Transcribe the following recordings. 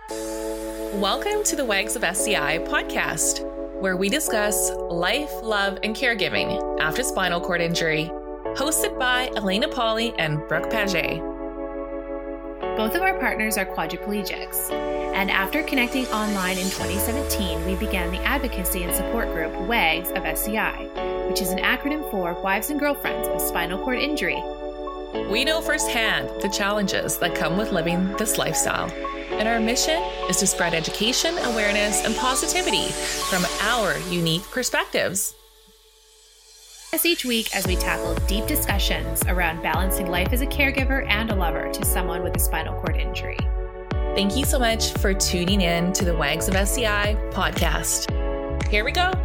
Welcome to the Wags of SCI podcast, where we discuss life, love, and caregiving after spinal cord injury. Hosted by Elena Pauly and Brooke Paget. Both of our partners are quadriplegics, and after connecting online in 2017, we began the advocacy and support group WAGS of SCI, which is an acronym for Wives and Girlfriends of Spinal Cord Injury. We know firsthand the challenges that come with living this lifestyle, and our mission is to spread education, awareness, and positivity from our unique perspectives. Each week as we tackle deep discussions around balancing life as a caregiver and a lover to someone with a spinal cord injury. Thank you so much for tuning in to the Wags of SCI podcast. Here we go.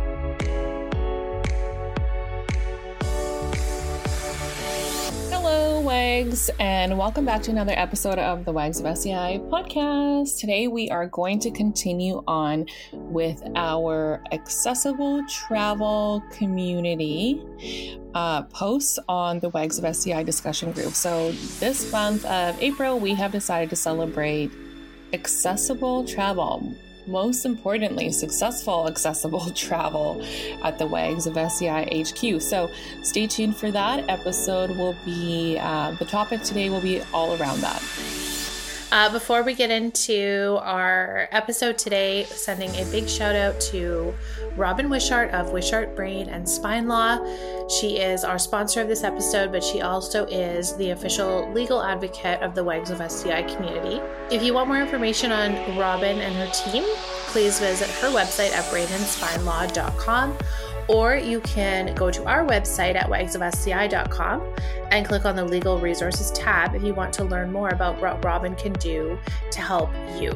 Hello, Wags, and welcome back to another episode of the Wags of SCI podcast. Today, we are going to continue on with our accessible travel community posts on the Wags of SCI discussion group. So this month of April, we have decided to celebrate accessible travel. Most importantly, successful accessible travel at the Wags of SCI HQ. So stay tuned for that. Episode will be, the topic today will be all around that. Before we get into our episode today, sending a big shout out to Robin Wishart of Wishart Brain and Spine Law. She is our sponsor of this episode, but she also is the official legal advocate of the Wags of SCI community. If you want more information on Robin and her team, please visit her website at brainandspinelaw.com, or you can go to our website at wagsofsci.com and click on the Legal Resources tab if you want to learn more about what Robin can do to help you.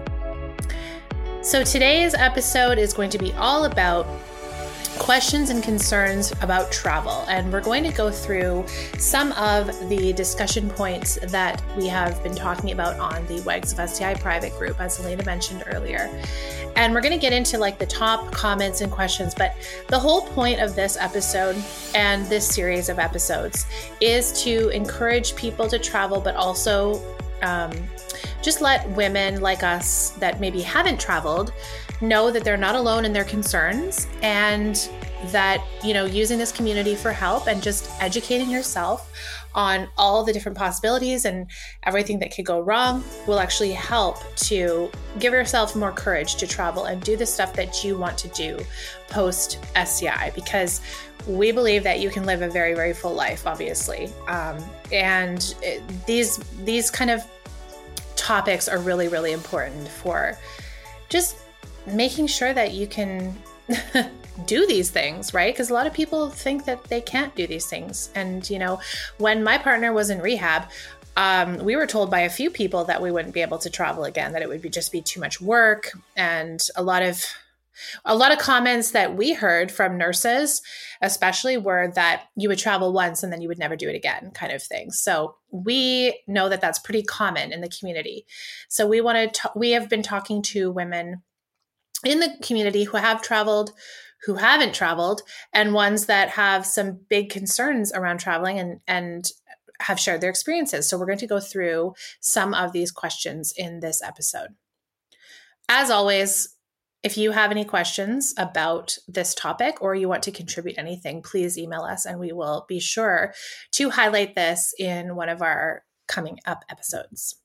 So today's episode is going to be all about questions and concerns about travel, and we're going to go through some of the discussion points that we have been talking about on the Wags of SCI private group, as Elena mentioned earlier. And we're going to get into like the top comments and questions, but the whole point of this episode and this series of episodes is to encourage people to travel, but also just let women like us that maybe haven't traveled know that they're not alone in their concerns, and that, you know, using this community for help and just educating yourself on all the different possibilities and everything that could go wrong will actually help to give yourself more courage to travel and do the stuff that you want to do post SCI, because we believe that you can live a very, very full life, obviously. And these kind of topics are really, really important for just making sure that you can do these things, right? Because a lot of people think that they can't do these things. And, you know, when my partner was in rehab, we were told by a few people that we wouldn't be able to travel again, that it would just be too much work. And a lot of comments that we heard from nurses, especially, were that you would travel once and then you would never do it again, kind of thing. So we know that that's pretty common in the community. So we have been talking to women in the community who have traveled, who haven't traveled, and ones that have some big concerns around traveling and have shared their experiences. So we're going to go through some of these questions in this episode. As always, if you have any questions about this topic or you want to contribute anything, please email us and we will be sure to highlight this in one of our coming up episodes.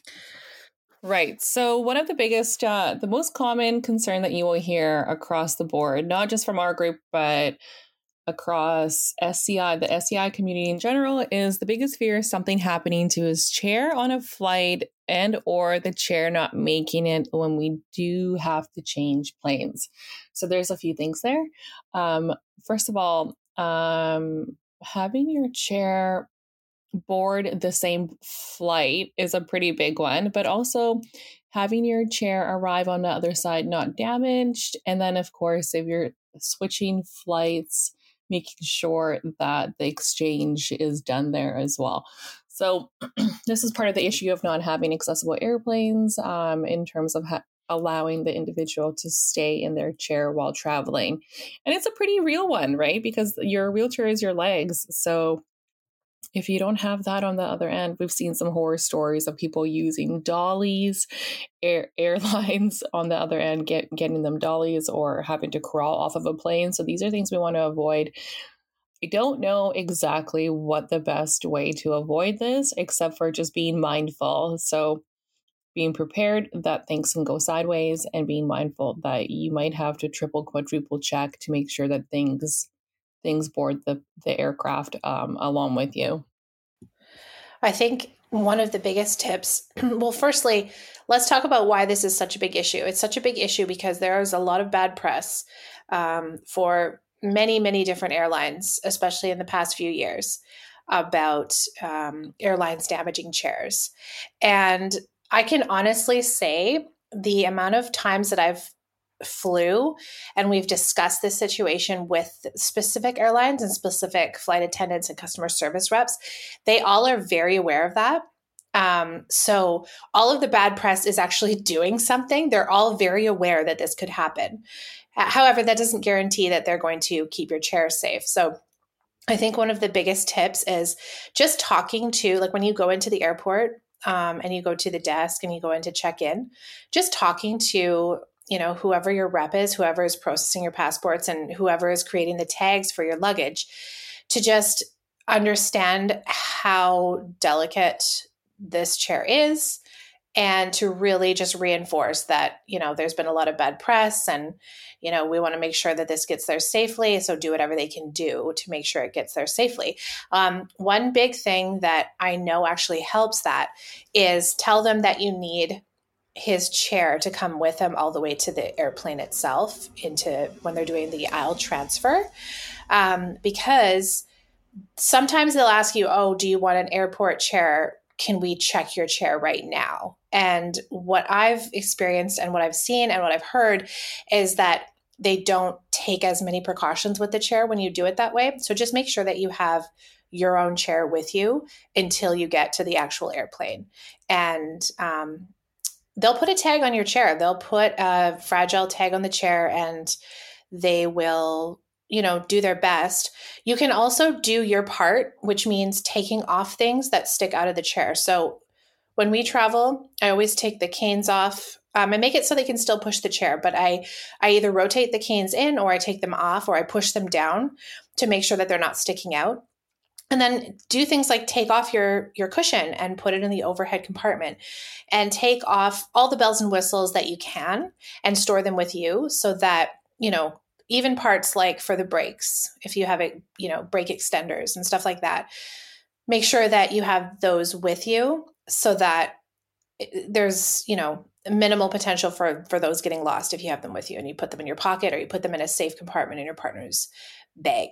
Right. So one of the biggest, the most common concern that you will hear across the board, not just from our group, but across SCI, the SCI community in general, is the biggest fear is something happening to his chair on a flight and or the chair not making it when we do have to change planes. So there's a few things there. First of all, having your chair board the same flight is a pretty big one, but also having your chair arrive on the other side not damaged. And then, of course, if you're switching flights, making sure that the exchange is done there as well. So this is part of the issue of not having accessible airplanes in terms of allowing the individual to stay in their chair while traveling. And it's a pretty real one, right? Because your wheelchair is your legs. So if you don't have that on the other end, we've seen some horror stories of people using dollies, airlines on the other end, getting them dollies or having to crawl off of a plane. So these are things we want to avoid. I don't know exactly what the best way to avoid this, except for just being mindful. So being prepared that things can go sideways and being mindful that you might have to triple, quadruple check to make sure that things board the aircraft along with you. I think one of the biggest tips, well, firstly, let's talk about why this is such a big issue. It's such a big issue because there is a lot of bad press for many, many different airlines, especially in the past few years, about airlines damaging chairs. And I can honestly say the amount of times that I've flew and we've discussed this situation with specific airlines and specific flight attendants and customer service reps, they all are very aware of that. So all of the bad press is actually doing something. They're all very aware that this could happen. However, that doesn't guarantee that they're going to keep your chair safe. So I think one of the biggest tips is just talking to, like when you go into the airport and you go to the desk and you go in to check in, just talking to, you know, whoever your rep is, whoever is processing your passports and whoever is creating the tags for your luggage, to just understand how delicate this chair is and to really just reinforce that, you know, there's been a lot of bad press and, you know, we want to make sure that this gets there safely. So do whatever they can do to make sure it gets there safely. One big thing that I know actually helps that is tell them that you need his chair to come with him all the way to the airplane itself into when they're doing the aisle transfer. Because sometimes they'll ask you, oh, do you want an airport chair? Can we check your chair right now? And what I've experienced and what I've seen and what I've heard is that they don't take as many precautions with the chair when you do it that way. So just make sure that you have your own chair with you until you get to the actual airplane. And they'll put a tag on your chair. They'll put a fragile tag on the chair and they will, you know, do their best. You can also do your part, which means taking off things that stick out of the chair. So when we travel, I always take the canes off. I make it so they can still push the chair, but I either rotate the canes in or I take them off or I push them down to make sure that they're not sticking out. And then do things like take off your cushion and put it in the overhead compartment and take off all the bells and whistles that you can and store them with you so that, you know, even parts like for the brakes, if you have it, you know, brake extenders and stuff like that, make sure that you have those with you so that there's, you know, minimal potential for those getting lost if you have them with you and you put them in your pocket or you put them in a safe compartment in your partner's bag.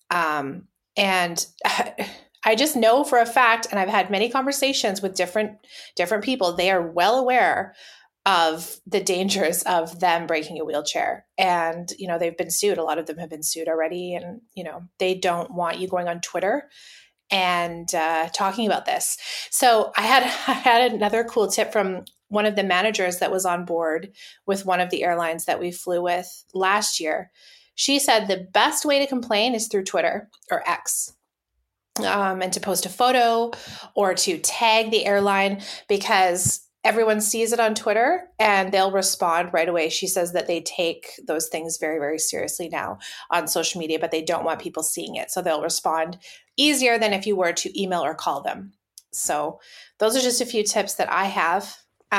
And I just know for a fact, and I've had many conversations with different people, they are well aware of the dangers of them breaking a wheelchair. And, you know, they've been sued. A lot of them have been sued already. And, you know, they don't want you going on Twitter and talking about this. So I had another cool tip from one of the managers that was on board with one of the airlines that we flew with last year. She said the best way to complain is through Twitter or X. And to post a photo or to tag the airline because everyone sees it on Twitter and they'll respond right away. She says that they take those things very, very seriously now on social media, but they don't want people seeing it. So they'll respond easier than if you were to email or call them. So those are just a few tips that I have.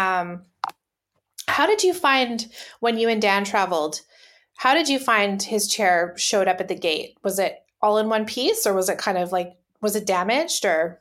How did you find when you and Dan traveled? How did you find his chair showed up at the gate? Was it all in one piece or was it kind of like, was it damaged or?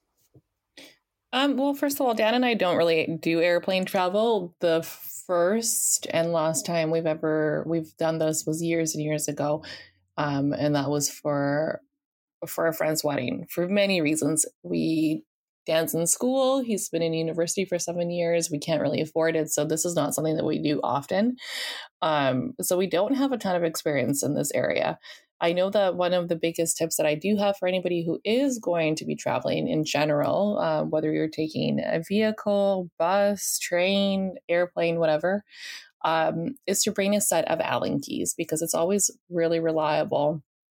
Well, first of all, Dan and I don't really do airplane travel. The first and last time we've done this was years and years ago. And that was for a friend's wedding for many reasons. Dan's in school. He's been in university for 7 years. We can't really afford it. So this is not something that we do often. So we don't have a ton of experience in this area. I know that one of the biggest tips that I do have for anybody who is going to be traveling in general, whether you're taking a vehicle, bus, train, airplane, whatever, is to bring a set of Allen keys because it's always really reliable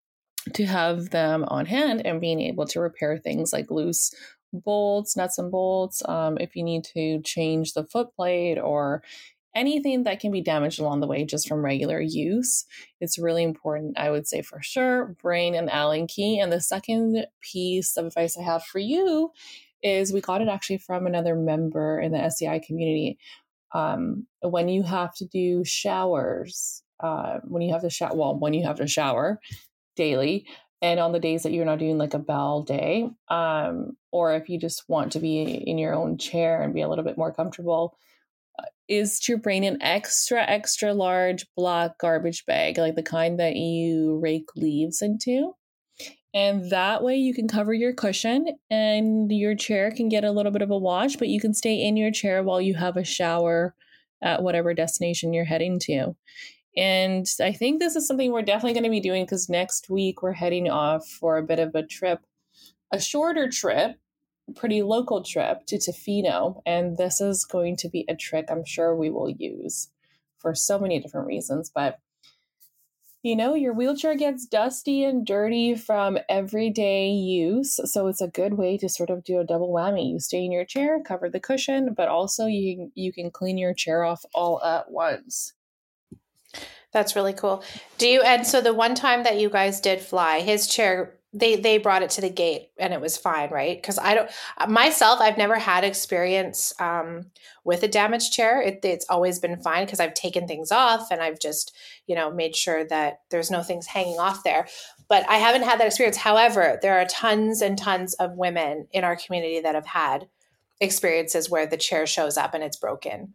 to have them on hand and being able to repair things like loose bolts, nuts and bolts, if you need to change the foot plate or anything that can be damaged along the way just from regular use. It's really important, I would say, for sure, Brain and Allen key. And the second piece of advice I have for you is we got it actually from another member in the SCI community. When you have to do showers, when you have to shower daily, and on the days that you're not doing like a bowel day, or if you just want to be in your own chair and be a little bit more comfortable, is to bring an extra large black garbage bag, like the kind that you rake leaves into. And that way you can cover your cushion and your chair can get a little bit of a wash, but you can stay in your chair while you have a shower at whatever destination you're heading to. And I think this is something we're definitely going to be doing because next week we're heading off for a bit of a trip, a shorter trip, pretty local trip to Tofino. And this is going to be a trick I'm sure we will use for so many different reasons. But, you know, your wheelchair gets dusty and dirty from everyday use. So it's a good way to sort of do a double whammy. You stay in your chair, cover the cushion, but also you can clean your chair off all at once. That's really cool. And so the one time that you guys did fly, his chair, they brought it to the gate and it was fine, right? Because I've never had experience with a damaged chair. It's always been fine because I've taken things off and I've just, made sure that there's no things hanging off there. But I haven't had that experience. However, there are tons and tons of women in our community that have had experiences where the chair shows up and it's broken.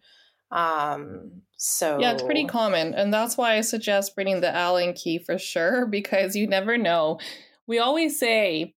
Yeah, it's pretty common. And that's why I suggest bringing the Allen key for sure, because you never know. We always say,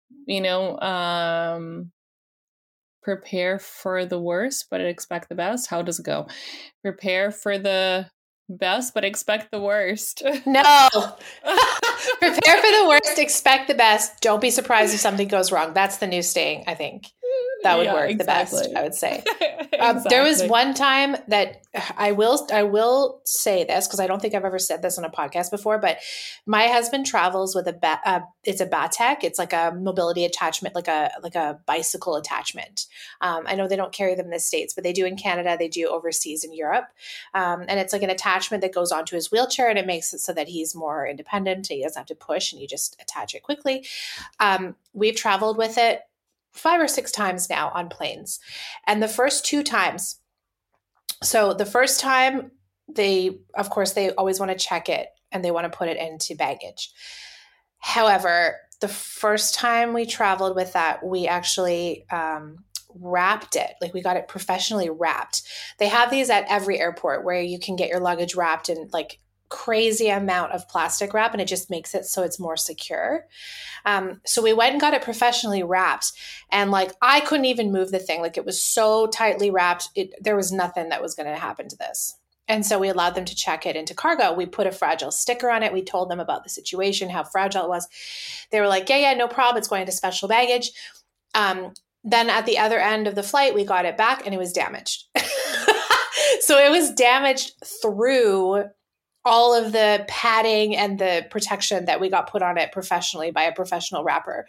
prepare for the worst, but expect the best. How does it go? Prepare for the best, but expect the worst. No. Prepare for the worst, expect the best. Don't be surprised if something goes wrong. That's the new saying, I think. That would work the best, I would say. Exactly. There was one time that I will say this because I don't think I've ever said this on a podcast before, but my husband travels with it's a Batec. It's like a mobility attachment, like a bicycle attachment. I know they don't carry them in the States, but they do in Canada. They do overseas in Europe. And it's like an attachment that goes onto his wheelchair and it makes it so that he's more independent. He doesn't have to push and you just attach it quickly. We've traveled with it 5 or 6 times now on planes. And the first 2 times, so the first time they always want to check it and they want to put it into baggage. However, the first time we traveled with that, we actually wrapped it. Like we got it professionally wrapped. They have these at every airport where you can get your luggage wrapped in like crazy amount of plastic wrap and it just makes it so it's more secure. So we went and got it professionally wrapped and like I couldn't even move the thing. Like it was so tightly wrapped. There was nothing that was going to happen to this. And so we allowed them to check it into cargo. We put a fragile sticker on it. We told them about the situation, how fragile it was. They were like, yeah, no problem. It's going to special baggage. Then at the other end of the flight, we got it back and it was damaged. So it was damaged through all of the padding and the protection that we got put on it professionally by a professional wrapper.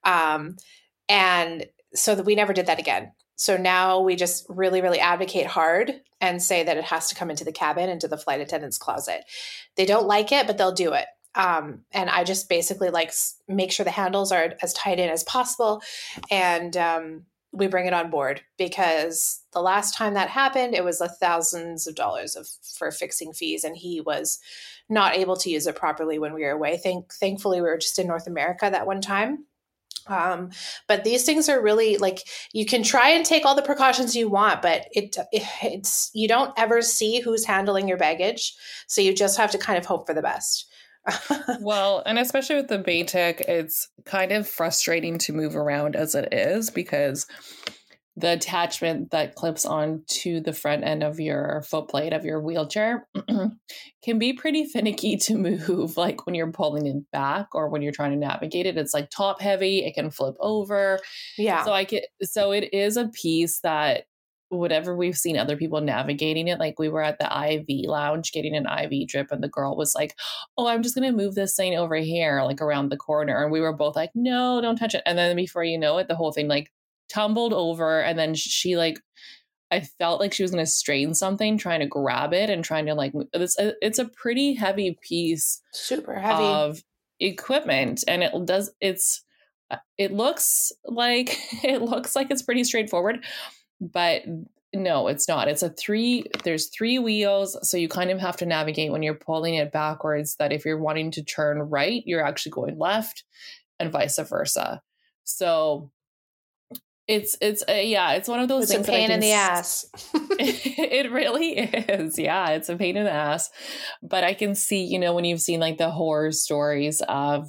And so that we never did that again. So now we just really, really advocate hard and say that it has to come into the cabin, into the flight attendant's closet. They don't like it, but they'll do it. And I just basically like make sure the handles are as tight in as possible. And we bring it on board because the last time that happened, it was thousands of dollars for fixing fees. And he was not able to use it properly when we were away. Thankfully, we were just in North America that one time. But these things are really like, you can try and take all the precautions you want, but it's you don't ever see who's handling your baggage. So you just have to kind of hope for the best. Well, and especially with the Batec, it's kind of frustrating to move around as it is because the attachment that clips on to the front end of your foot plate of your wheelchair can be pretty finicky to move, like when you're pulling it back or when you're trying to navigate it. It's like top heavy, it can flip over. Yeah. So it is a piece that whatever we've seen other people navigating it, like we were at the IV lounge getting an IV drip and the girl was like, oh, I'm just going to move this thing over here, like around the corner. And we were both like, no, don't touch it. And then before you know it, the whole thing like tumbled over. And then she like, I felt like she was going to strain something, trying to grab it and trying to like, it's a pretty heavy piece, super heavy of equipment. And it looks like it's pretty straightforward, but no, it's not. There's 3 wheels. So you kind of have to navigate when you're pulling it backwards, that if you're wanting to turn right, you're actually going left and vice versa. So it's one of those things. It's a pain in the ass. It really is. Yeah, it's a pain in the ass. But I can see, when you've seen like the horror stories of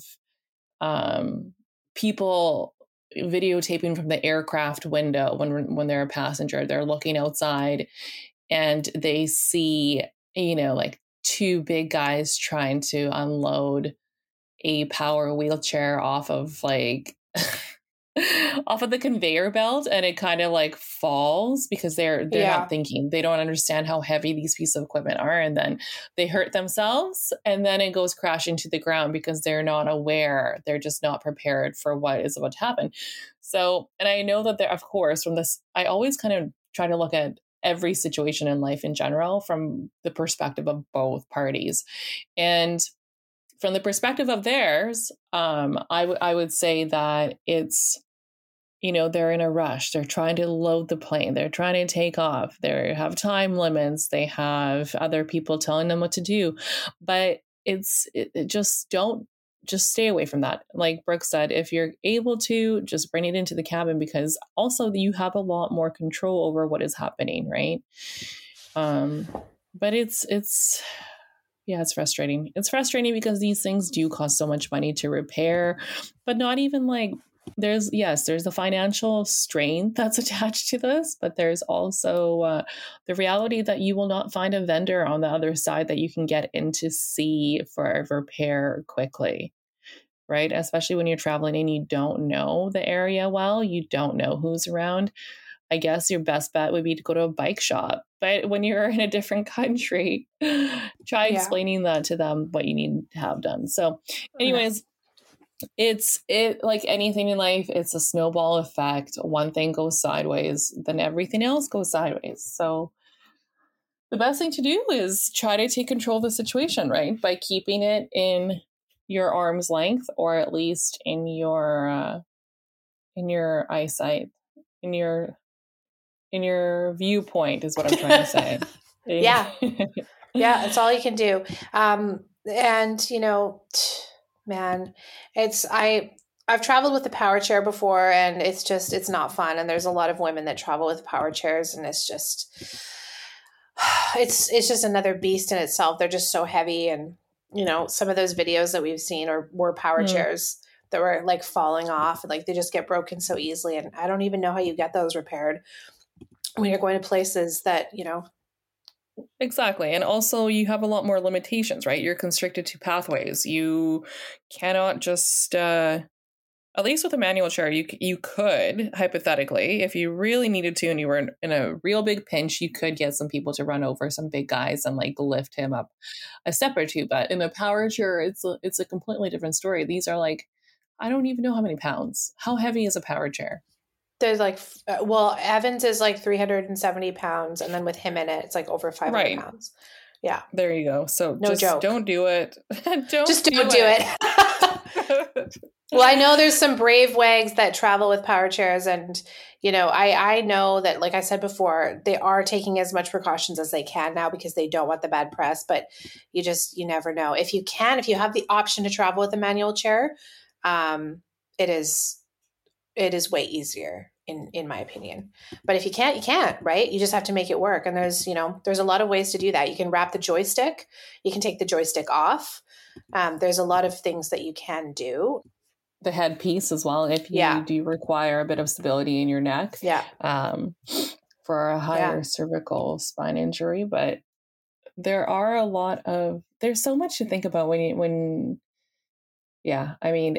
people videotaping from the aircraft window when they're a passenger, they're looking outside and they see, like 2 big guys trying to unload a power wheelchair off of like off of the conveyor belt, and it kind of like falls because they're not thinking, they don't understand how heavy these pieces of equipment are, and then they hurt themselves, and then it goes crashing to the ground because they're not aware, they're just not prepared for what is about to happen. So, and I know that there, of course, from this, I always kind of try to look at every situation in life in general from the perspective of both parties. And from the perspective of theirs, I would say that it's, they're in a rush. They're trying to load the plane. They're trying to take off. They have time limits. They have other people telling them what to do. But just stay away from that. Like Brooke said, if you're able to, just bring it into the cabin, because also you have a lot more control over what is happening, right? But it's frustrating. It's frustrating because these things do cost so much money to repair, but not even like there's the financial strain that's attached to this, but there's also the reality that you will not find a vendor on the other side that you can get in to see for repair quickly, right? Especially when you're traveling and you don't know the area well, you don't know who's around. I guess your best bet would be to go to a bike shop. But when you're in a different country, try explaining that to them, what you need to have done. So anyways, it's like anything in life, it's a snowball effect. One thing goes sideways, then everything else goes sideways. So the best thing to do is try to take control of the situation, right? By keeping it in your arm's length, or at least in your eyesight, in your viewpoint is what I'm trying to say. Yeah, that's all you can do. And man, I've traveled with the power chair before, and it's not fun. And there's a lot of women that travel with power chairs, and it's just another beast in itself. They're just so heavy. And, some of those videos that we've seen were power chairs that were like falling off, and like they just get broken so easily. And I don't even know how you get those repaired when you're going to places that, Exactly. And also you have a lot more limitations, right? You're constricted to pathways. You cannot just, at least with a manual chair, you could, hypothetically, if you really needed to and you were in a real big pinch, you could get some people to run over some big guys and like lift him up a step or two. But in a power chair, it's a completely different story. These are like, I don't even know how many pounds. How heavy is a power chair? There's like, Evans is like 370 pounds. And then with him in it, it's like over 500 pounds. Yeah. There you go. So no joke. Don't do it. Don't do it. Well, I know there's some brave wags that travel with power chairs. And, I know that, like I said before, they are taking as much precautions as they can now because they don't want the bad press. But you never know. If you have the option to travel with a manual chair, it is way easier in my opinion. But if you can't, you can't, right? You just have to make it work. And there's a lot of ways to do that. You can wrap the joystick. You can take the joystick off. There's a lot of things that you can do. The headpiece as well, if you do require a bit of stability in your neck. Yeah. For a higher cervical spine injury. But there's so much to think about when I mean,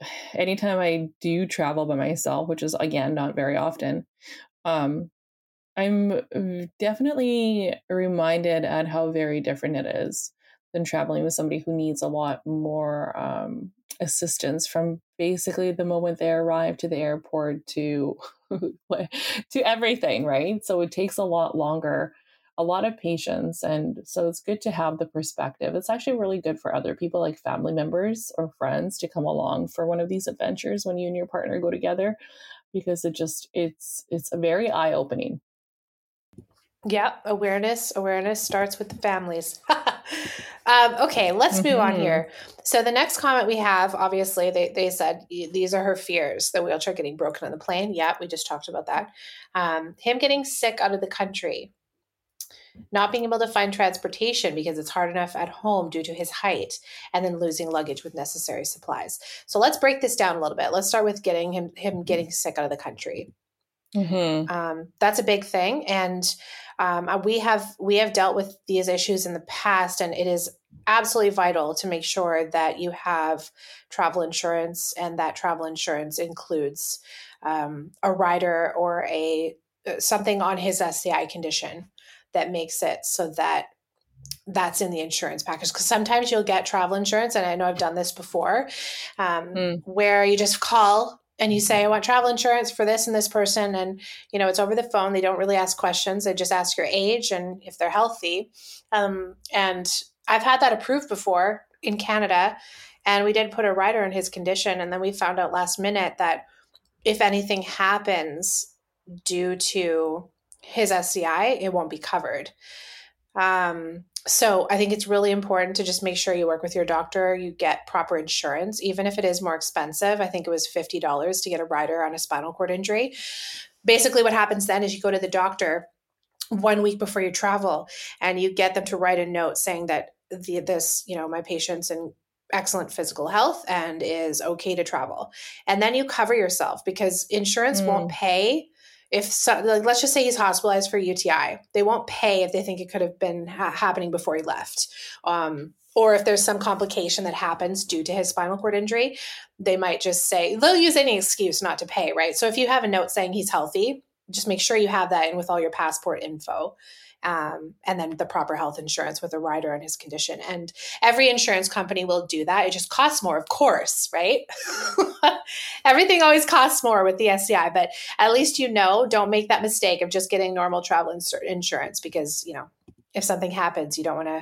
anytime I do travel by myself, which is, again, not very often, I'm definitely reminded at how very different it is than traveling with somebody who needs a lot more assistance from basically the moment they arrive to the airport to to everything, right? So it takes a lot longer, a lot of patience, and so it's good to have the perspective. It's actually really good for other people, like family members or friends, to come along for one of these adventures when you and your partner go together, because it's a very eye opening. Yeah, awareness starts with the families. Okay, let's move on here. So the next comment we have, obviously, they said these are her fears: the wheelchair getting broken on the plane. Yeah, we just talked about that. Him getting sick out of the country, not being able to find transportation because it's hard enough at home due to his height, and then losing luggage with necessary supplies. So let's break this down a little bit. Let's start with getting him getting sick out of the country. That's a big thing, and we have dealt with these issues in the past, and it is absolutely vital to make sure that you have travel insurance, and that travel insurance includes a rider or a something on his SCI condition that makes it so that that's in the insurance package. Because sometimes you'll get travel insurance, and I know I've done this before, where you just call and you say, I want travel insurance for this and this person. And, it's over the phone. They don't really ask questions. They just ask your age and if they're healthy. And I've had that approved before in Canada. And we did put a rider in his condition. And then we found out last minute that if anything happens due to his SCI, it won't be covered. So I think it's really important to just make sure you work with your doctor, you get proper insurance, even if it is more expensive. I think it was $50 to get a rider on a spinal cord injury. Basically, what happens then is you go to the doctor 1 week before you travel, and you get them to write a note saying that my patient's in excellent physical health and is okay to travel. And then you cover yourself, because insurance won't pay. Let's just say he's hospitalized for UTI, they won't pay if they think it could have been happening before he left. Or if there's some complication that happens due to his spinal cord injury, they might just say, they'll use any excuse not to pay, right? So if you have a note saying he's healthy, just make sure you have that in with all your passport info. And then the proper health insurance with a rider on his condition. And every insurance company will do that. It just costs more, of course, right? Everything always costs more with the SCI, but at least don't make that mistake of just getting normal travel insurance, because if something happens, you don't want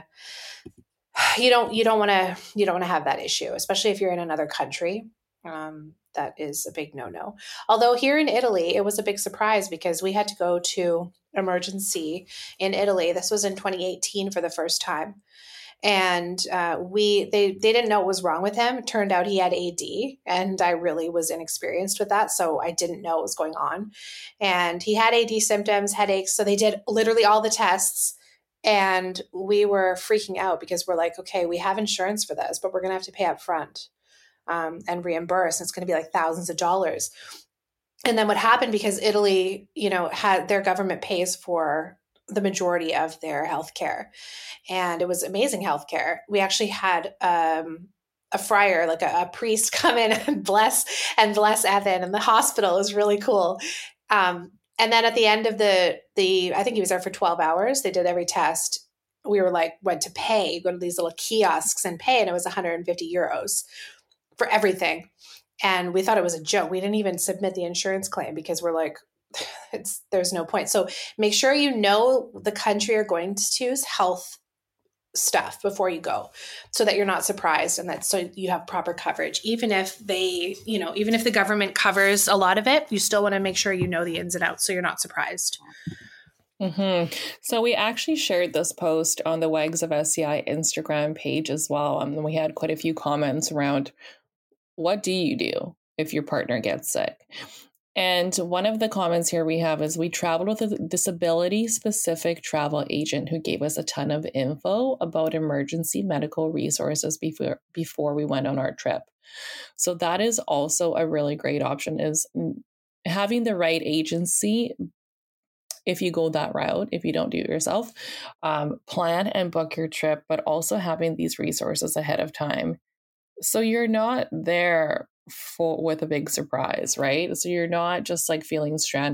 to have that issue, especially if you're in another country. That is a big no-no. Although here in Italy, it was a big surprise because we had to go to emergency in Italy. This was in 2018 for the first time. And they didn't know what was wrong with him. It turned out he had AD, and I really was inexperienced with that, so I didn't know what was going on. And he had AD symptoms, headaches, so they did literally all the tests. And we were freaking out because we're like, okay, we have insurance for this, but we're going to have to pay up front and reimburse. And it's going to be like thousands of dollars. And then what happened, because Italy, had their government pays for the majority of their healthcare, and it was amazing healthcare. We actually had a friar, like a priest, come in and bless Evan, and the hospital. It was really cool. And then at the end of the I think he was there for 12 hours. They did every test. We went to pay, go to these little kiosks and pay, and it was 150 euros for everything. And we thought it was a joke. We didn't even submit the insurance claim because we're like, there's no point. So make sure the country you're going to's health stuff before you go, so that you're not surprised, and that so you have proper coverage. Even if even if the government covers a lot of it, you still want to make sure you know the ins and outs so you're not surprised. So we actually shared this post on the Wags of SCI Instagram page as well. And we had quite a few comments around, what do you do if your partner gets sick? And one of the comments here we have is, we traveled with a disability-specific travel agent who gave us a ton of info about emergency medical resources before we went on our trip. So that is also a really great option, is having the right agency. If you go that route, if you don't do it yourself, plan and book your trip, but also having these resources ahead of time, so you're not there with a big surprise, right? So you're not just feeling stranded.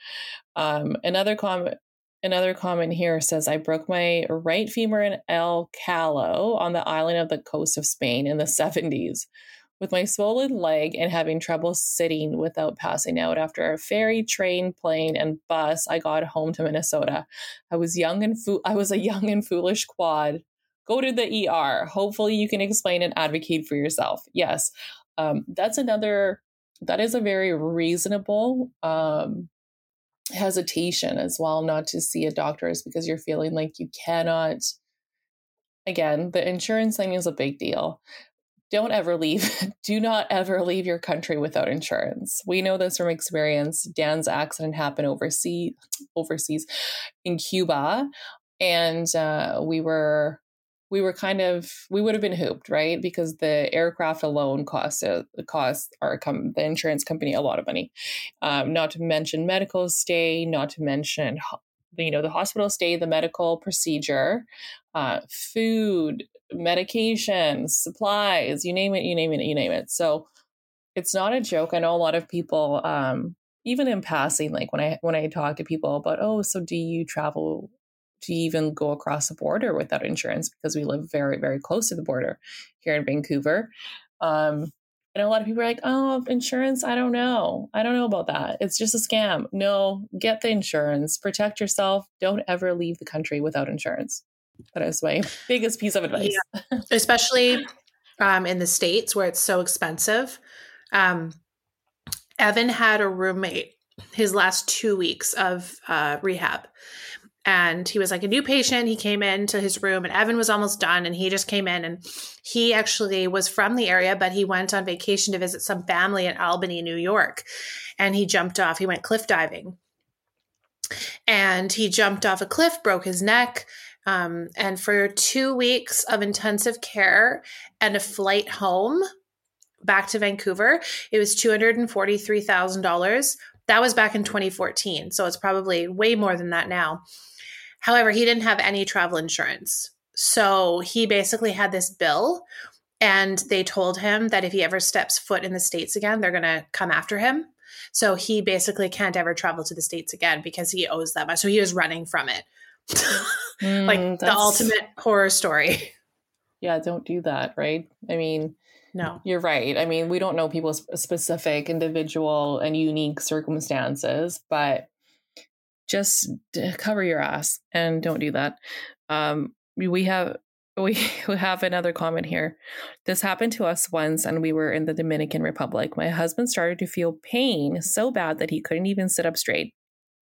Another comment here says, I broke my right femur in El Calo on the island of the coast of Spain in the 70s. With my swollen leg and having trouble sitting without passing out after a ferry, train, plane, and bus, I got home to Minnesota. I was a young and foolish quad. Go to the ER. Hopefully you can explain and advocate for yourself. Yes. That is a very reasonable hesitation as well, not to see a doctor, is because you're feeling like you cannot. Again, the insurance thing is a big deal. Do not ever leave your country without insurance. We know this from experience. Dan's accident happened overseas in Cuba. And we would have been hooped, right? Because the aircraft alone cost the insurance company a lot of money. Not to mention medical stay, not to mention, the hospital stay, the medical procedure, food, medications, supplies, you name it. So it's not a joke. I know a lot of people, even in passing, like when I talk to people about, oh, so do you travel? Do you even go across the border without insurance? Because we live very, very close to the border here in Vancouver. And a lot of people are like, oh, insurance, I don't know about that. It's just a scam. No, get the insurance, protect yourself. Don't ever leave the country without insurance. That is my biggest piece of advice. Yeah. Especially in the States where it's so expensive. Evan had a roommate his last 2 weeks of rehab. And he was like a new patient. He came into his room and Evan was almost done. And he just came in, and he actually was from the area, but he went on vacation to visit some family in Albany, New York. And he jumped off. He went cliff diving. And he jumped off a cliff, broke his neck. And for 2 weeks of intensive care and a flight home back to Vancouver, it was $243,000. That was back in 2014. So it's probably way more than that now. However, he didn't have any travel insurance. So he basically had this bill, and they told him that if he ever steps foot in the States again, they're going to come after him. So he basically can't ever travel to the States again because he owes that much. So he was running from it. Like the ultimate horror story. Yeah, don't do that, right? I mean, no, you're right. I mean, we don't know people's specific individual and unique circumstances, but just cover your ass and don't do that. We have another comment here. This happened to us once, and we were in the Dominican Republic. My husband started to feel pain so bad that he couldn't even sit up straight.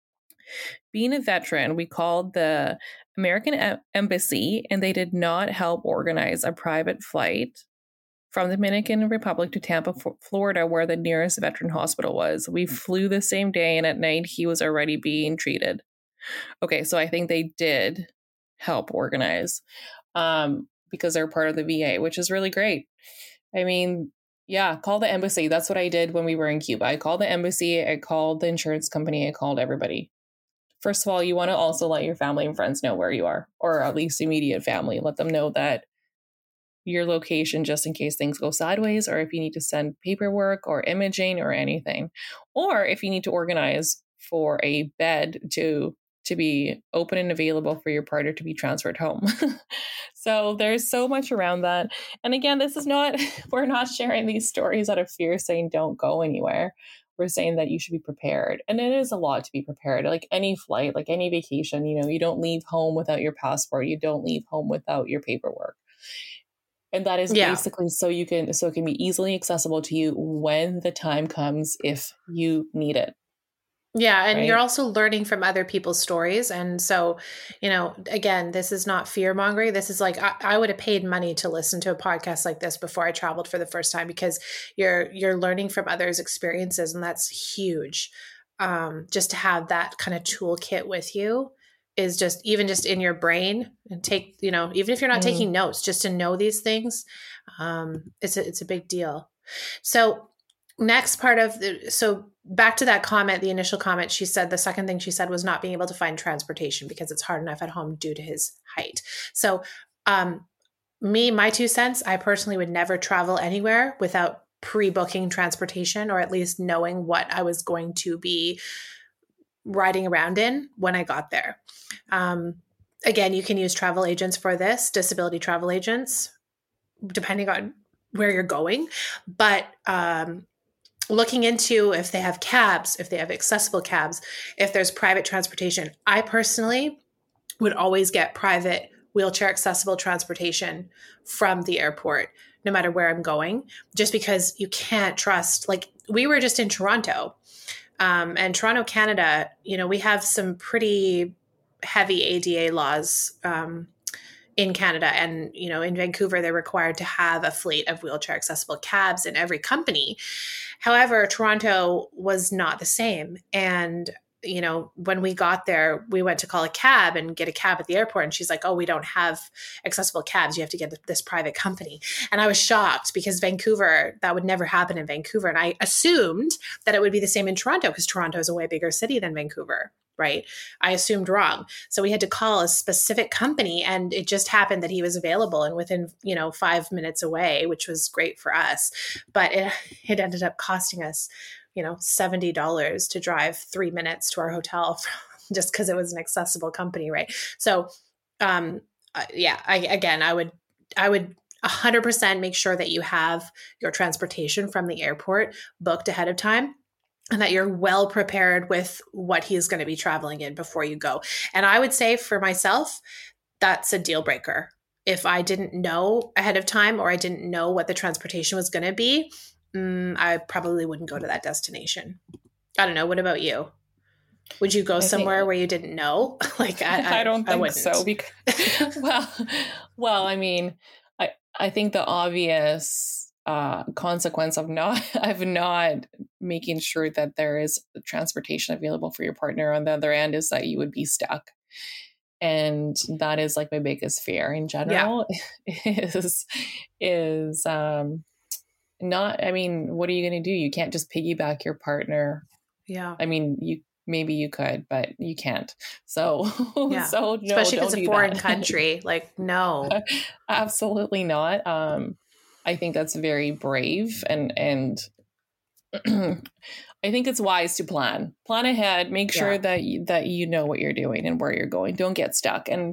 Being a veteran, we called the American Embassy, and they did not help organize a private flight from the Dominican Republic to Tampa, Florida, where the nearest veteran hospital was. We flew the same day, and at night he was already being treated. Okay, so I think they did help organize because they're part of the VA, which is really great. I mean, yeah, call the embassy. That's what I did when we were in Cuba. I called the embassy, I called the insurance company, I called everybody. First of all, you want to also let your family and friends know where you are, or at least immediate family. Let them know that your location, just in case things go sideways, or if you need to send paperwork or imaging or anything, or if you need to organize for a bed to be open and available for your partner to be transferred home. So there's so much around that. And again, we're not sharing these stories out of fear saying don't go anywhere. We're saying that you should be prepared. And it is a lot to be prepared. Like any flight, like any vacation, you don't leave home without your passport. You don't leave home without your paperwork. And that is basically so it can be easily accessible to you when the time comes if you need it. Yeah. And you're also learning from other people's stories. And so, again, this is not fear mongering. This is like, I would have paid money to listen to a podcast like this before I traveled for the first time, because you're learning from others' experiences. And that's huge. Just to have that kind of toolkit with you is just in your brain, and take, even if you're not taking notes, just to know these things. It's a big deal. So next part so back to that comment, the initial comment, she said the second thing she said was not being able to find transportation because it's hard enough at home due to his height. So my 2 cents, I personally would never travel anywhere without pre-booking transportation, or at least knowing what I was going to be riding around in when I got there. Again, you can use travel agents for this, disability travel agents, depending on where you're going. But looking into if they have cabs, if they have accessible cabs, if there's private transportation. I personally would always get private wheelchair accessible transportation from the airport, no matter where I'm going, just because you can't trust. Like, we were just in Toronto, and Toronto, Canada, we have some pretty heavy ADA laws in Canada. And, in Vancouver, they're required to have a fleet of wheelchair accessible cabs in every company. However, Toronto was not the same. And, when we got there, we went to call a cab and get a cab at the airport. And she's like, oh, we don't have accessible cabs. You have to get this private company. And I was shocked because Vancouver, that would never happen in Vancouver. And I assumed that it would be the same in Toronto because Toronto is a way bigger city than Vancouver. Right. I assumed wrong. So we had to call a specific company, and it just happened that he was available and within, 5 minutes away, which was great for us. But it ended up costing us, $70 to drive 3 minutes to our hotel just because it was an accessible company. Right. So, I would 100% make sure that you have your transportation from the airport booked ahead of time, and that you're well prepared with what he's going to be traveling in before you go. And I would say for myself, that's a deal breaker. If I didn't know ahead of time, or I didn't know what the transportation was going to be, I probably wouldn't go to that destination. I don't know. What about you? Would you go somewhere where you didn't know? Like, I don't think so. Because, well, I mean, I think the obvious consequence of not making sure that there is transportation available for your partner on the other end is that you would be stuck. And that is like my biggest fear in general. is not, I mean, what are you going to do? You can't just piggyback your partner. Yeah. I mean, maybe you could, but you can't. So, yeah. So no, especially if it's a foreign country, like, no, absolutely not. I think that's very brave, and I think it's wise to plan ahead, make sure that you know what you're doing and where you're going. Don't get stuck. And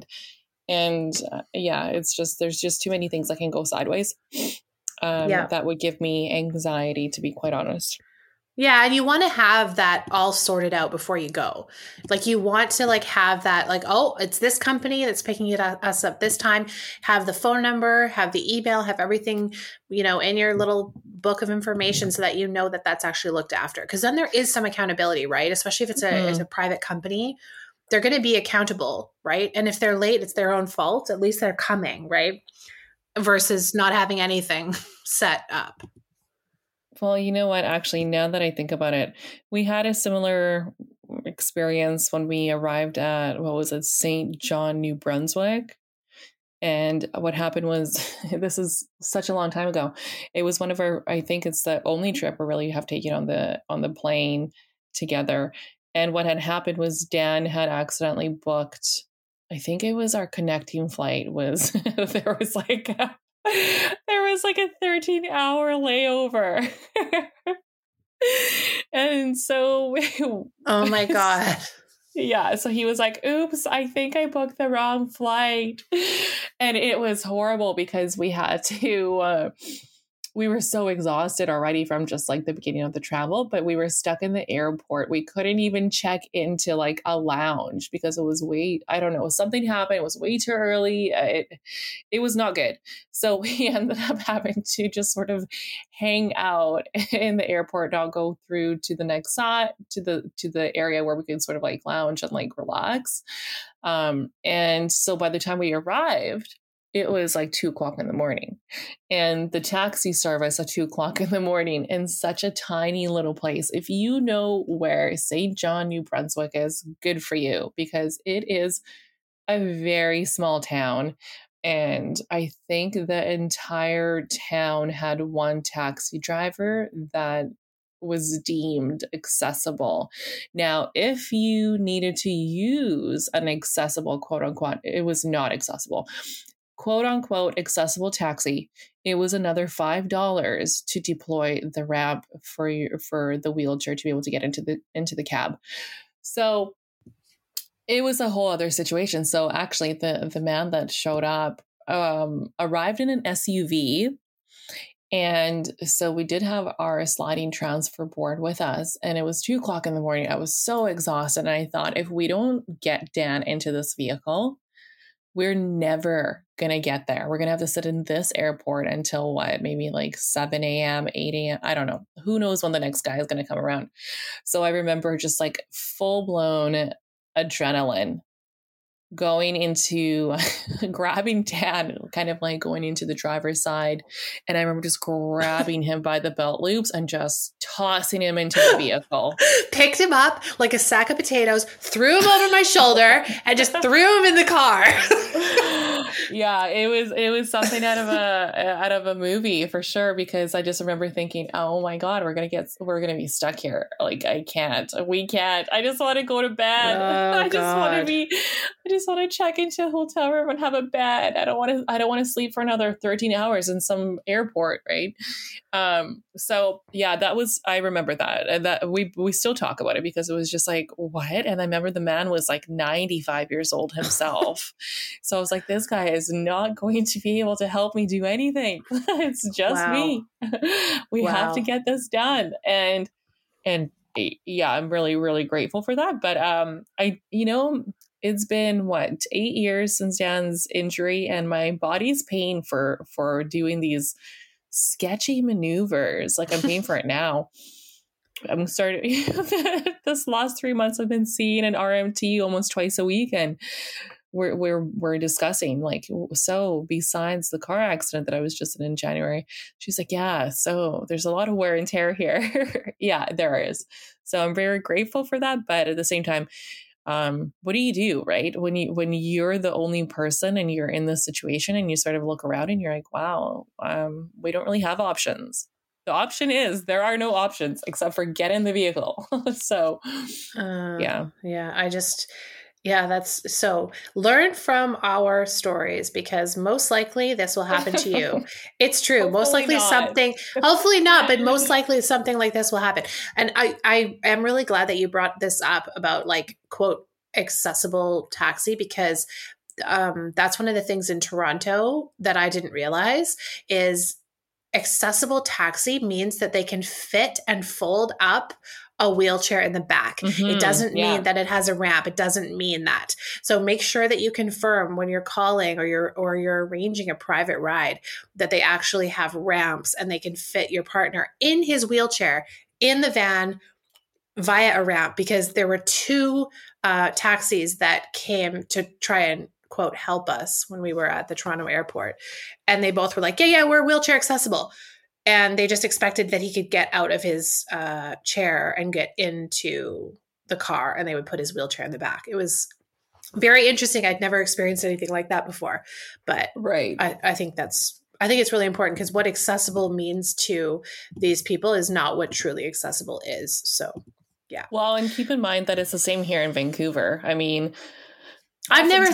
it's just, there's just too many things that can go sideways. That would give me anxiety, to be quite honest. Yeah. And you want to have that all sorted out before you go. Like, you want to have that, like, oh, it's this company that's picking us up this time. Have the phone number, have the email, have everything, in your little book of information, so that you know that that's actually looked after. Because then there is some accountability, right? Especially if it's a private company, they're going to be accountable, right? And if they're late, it's their own fault. At least they're coming, right? Versus not having anything set up. Well, you know what? Actually, now that I think about it, we had a similar experience when we arrived at, St. John, New Brunswick. And what happened was, this is such a long time ago. It was one of our, I think it's the only trip we really have taken on the plane together. And what had happened was Dan had accidentally booked, I think it was our connecting flight was, there was like a 13-hour layover. And so oh my God. Yeah, so he was like, oops, I think I booked the wrong flight. And it was horrible because we had to we were so exhausted already from just like the beginning of the travel, but we were stuck in the airport. We couldn't even check into like a lounge because it was I don't know, something happened. It was way too early. It was not good. So we ended up having to just sort of hang out in the airport, not go through to the next side, to the area where we could sort of like lounge and like relax. And so by the time we arrived, it was like 2:00 in the morning, and the taxi service at 2:00 in the morning in such a tiny little place. If you know where St. John, New Brunswick is, good for you, because it is a very small town. And I think the entire town had one taxi driver that was deemed accessible. Now, if you needed to use an accessible, quote unquote, it was not accessible, quote unquote, accessible taxi, it was another $5 to deploy the ramp for the wheelchair to be able to get into the cab. So it was a whole other situation. So actually the man that showed up arrived in an SUV. And so we did have our sliding transfer board with us, and it was 2:00 in the morning. I was so exhausted. And I thought, if we don't get Dan into this vehicle, we're never going to get there. We're going to have to sit in this airport until what, maybe like 7 a.m., 8 a.m. I don't know. Who knows when the next guy is going to come around. So I remember just like full blown adrenaline going into grabbing Dan, kind of like going into the driver's side. And I remember just grabbing him by the belt loops and just tossing him into the vehicle. Picked him up like a sack of potatoes, threw him over my shoulder, and just threw him in the car. Yeah, it was something out of a movie for sure, because I just remember thinking, oh my God, we're gonna be stuck here. Like, we can't. I just want to go to bed. Oh, I just want to check into a hotel room and have a bed. I don't want to sleep for another 13 hours in some airport, right? So yeah, I remember that, and that we still talk about it, because it was just like, what? And I remember the man was like 95 years old himself. So I was like, this guy is not going to be able to help me do anything. It's just me. We have to get this done. And yeah, I'm really, really grateful for that. But it's been 8 years since Dan's injury, and my body's paying for doing these sketchy maneuvers. Like, I'm paying for it now. I'm starting this last 3 months I've been seeing an RMT almost twice a week, and we're discussing, like, so besides the car accident that I was just in January, she's like, yeah, so there's a lot of wear and tear here. Yeah, there is. So I'm very grateful for that. But at the same time, what do you do, right? When you're the only person and you're in this situation, and you sort of look around and you're like, wow, we don't really have options. The option is there are no options except for get in the vehicle. So, that's so learn from our stories, because most likely this will happen to you. It's true. Hopefully most likely hopefully not, but most likely something like this will happen. And I am really glad that you brought this up about, like, quote, accessible taxi, because that's one of the things in Toronto that I didn't realize is accessible taxi means that they can fit and fold up a wheelchair in the back. It doesn't mean that it has a ramp. It doesn't mean that. So make sure that you confirm when you're calling or you're arranging a private ride that they actually have ramps and they can fit your partner in his wheelchair in the van via a ramp, because there were 2 taxis that came to try and, quote, help us when we were at the Toronto airport. And they both were like, yeah, we're wheelchair accessible. And they just expected that he could get out of his chair and get into the car, and they would put his wheelchair in the back. It was very interesting. I'd never experienced anything like that before. But right. I think it's really important, because what accessible means to these people is not what truly accessible is. So, yeah. Well, and keep in mind that it's the same here in Vancouver. I mean, I've never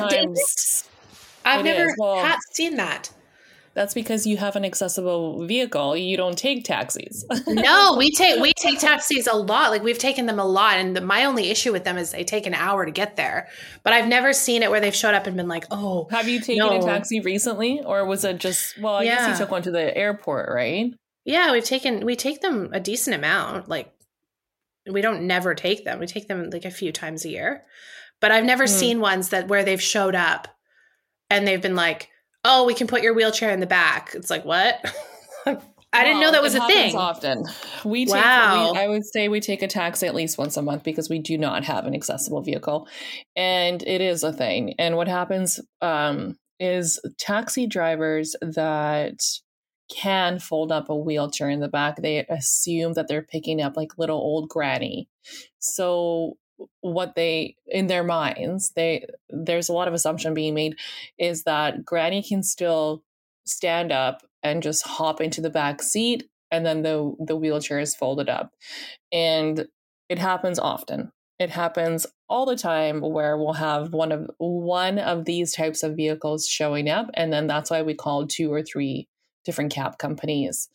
seen that. That's because you have an accessible vehicle. You don't take taxis. No, we take taxis a lot. Like, we've taken them a lot. And my only issue with them is they take an hour to get there. But I've never seen it where they've showed up and been like, oh. Have you taken a taxi recently? Or was it just, well, I guess you took one to the airport, right? Yeah, we take them a decent amount. Like, we don't never take them. We take them like a few times a year. But I've never seen ones where they've showed up and they've been like, oh, we can put your wheelchair in the back. It's like, what? I didn't know that was a thing. Often. I would say we take a taxi at least once a month, because we do not have an accessible vehicle. And it is a thing. And what happens is taxi drivers that can fold up a wheelchair in the back, they assume that they're picking up like little old granny. So what in their minds, there's a lot of assumption being made is that granny can still stand up and just hop into the back seat, and then the wheelchair is folded up. And it happens often. It happens all the time where we'll have one of these types of vehicles showing up, and then that's why we call 2 or 3 different cab companies,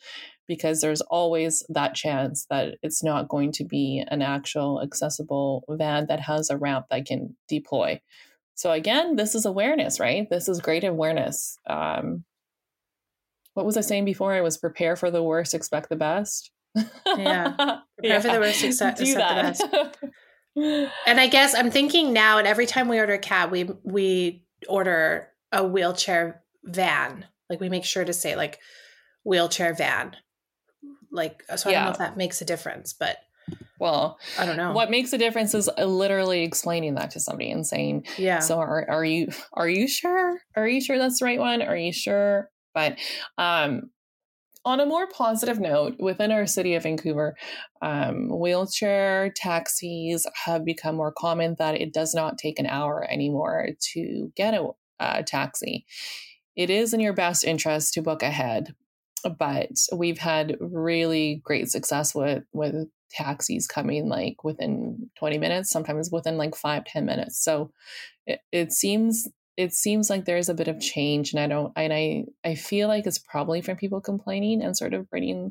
because there's always that chance that it's not going to be an actual accessible van that has a ramp that can deploy. So again, this is awareness, right? This is great awareness. What was I saying before? I was prepare for the worst, expect the best. Yeah. Prepare for the worst, accept the best. And I guess I'm thinking now, and every time we order a cab, we order a wheelchair van. Like we make sure to say like wheelchair van. Like, so I don't know if that makes a difference, but well, I don't know. What makes a difference is literally explaining that to somebody and saying, yeah. So are you sure? Are you sure that's the right one? Are you sure? But on a more positive note, within our city of Vancouver, wheelchair taxis have become more common, that it does not take an hour anymore to get a taxi. It is in your best interest to book ahead, but we've had really great success with taxis coming like within 20 minutes, sometimes within like 5-10 minutes. So it seems like there's a bit of change, and I feel like it's probably from people complaining and sort of bringing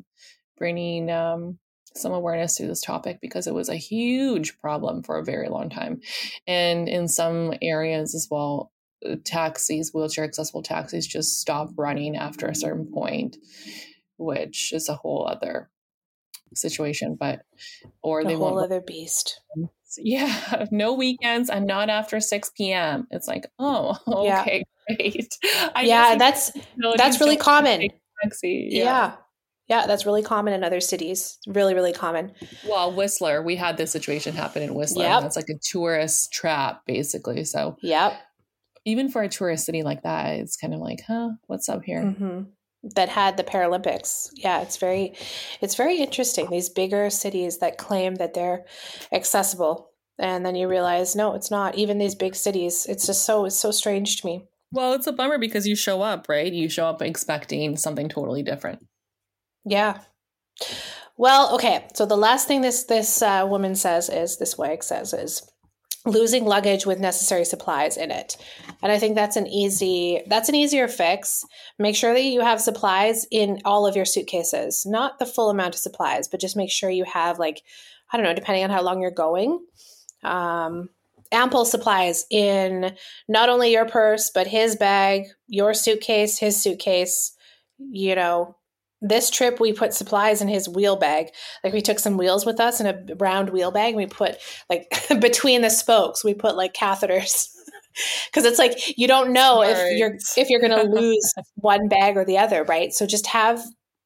some awareness to this topic, because it was a huge problem for a very long time. And in some areas as well, taxis, wheelchair accessible taxis, just stop running after a certain point, which is a whole other situation. But or a they whole won't other beast. Yeah, no weekends and not after 6 p.m. It's like, oh, okay, great. That's really common. Yeah. Yeah, that's really common in other cities. Really, really common. Well, Whistler, we had this situation happen in Whistler. Yep. That's like a tourist trap, basically. So yep. Even for a tourist city like that, it's kind of like, huh, what's up here? Mm-hmm. That had the Paralympics. Yeah, it's very interesting. These bigger cities that claim that they're accessible, and then you realize, no, it's not. Even these big cities, it's so strange to me. Well, it's a bummer because you show up, right? You show up expecting something totally different. Yeah. Well, okay. So the last thing this woman says is, this WAG says, is losing luggage with necessary supplies in it. And I think that's an easier fix. Make sure that you have supplies in all of your suitcases, not the full amount of supplies, but just make sure you have, like, I don't know, depending on how long you're going, ample supplies in not only your purse, but his bag, your suitcase, his suitcase. You know, this trip we put supplies in his wheel bag. Like, we took some wheels with us in a round wheel bag, and we put, like, between the spokes, we put like catheters. Because it's like, you don't know if you're going to lose one bag or the other, right? So just have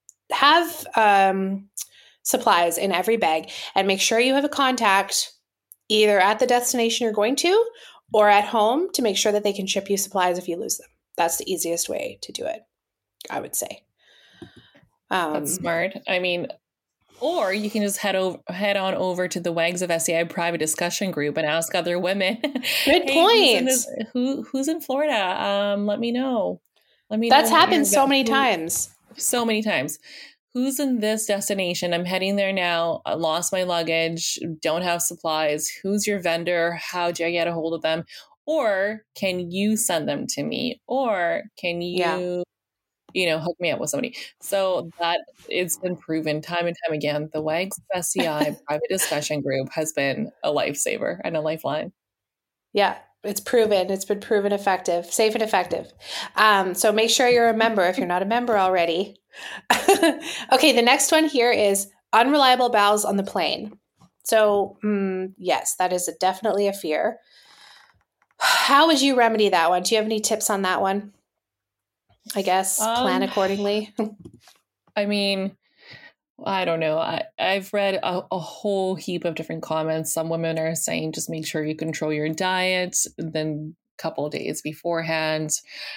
supplies in every bag, and make sure you have a contact either at the destination you're going to or at home to make sure that they can ship you supplies if you lose them. That's the easiest way to do it, I would say. That's smart. I mean, or you can just head on over to the Wags of SCI private discussion group and ask other women. Good point. Who's in Florida? Let me know. That's happened so many times. So many times. Who's in this destination? I'm heading there now. I lost my luggage. Don't have supplies. Who's your vendor? How do I get a hold of them? Or can you send them to me? Or can you, hook me up with somebody? So that it's been proven time and time again. The Wags of SCI private discussion group has been a lifesaver and a lifeline. Yeah, it's proven. It's been proven effective, safe and effective. So make sure you're a member if you're not a member already. Okay, the next one here is unreliable bowels on the plane. So yes, that is definitely a fear. How would you remedy that one? Do you have any tips on that one? I guess plan accordingly. I mean, I don't know. I've read a whole heap of different comments. Some women are saying just make sure you control your diet, then a couple of days beforehand.